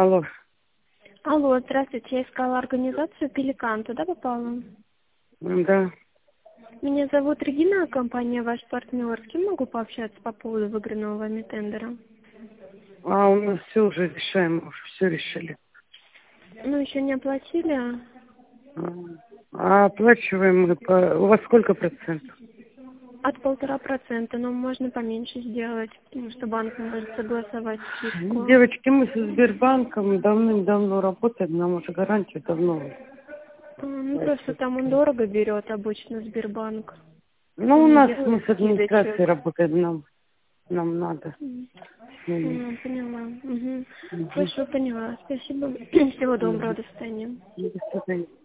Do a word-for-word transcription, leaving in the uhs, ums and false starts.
Алло. Алло, здравствуйте. Я искала организацию «Пеликан». Туда попала? Да. Меня зовут Регина, компания «Ваш партнер». С кем могу пообщаться по поводу выигранного вами тендера? А у нас все уже решаем, уже все решили. Ну, еще не оплатили? А а оплачиваем мы по... У вас сколько процентов? От полтора процента, но можно поменьше сделать, потому что банк не может согласовать скидку. Девочки, мы со Сбербанком давным-давно работаем, нам уже гарантию давно. А, Ну, просто там он дорого берет обычно Сбербанк. Ну, у Он не нас мы делает с администрацией скидочек. работаем, нам, нам надо. М, М, м, Поняла. Угу. мгм, Хорошо, поняла. Спасибо. Всего доброго, мгм. до свидания. До свидания.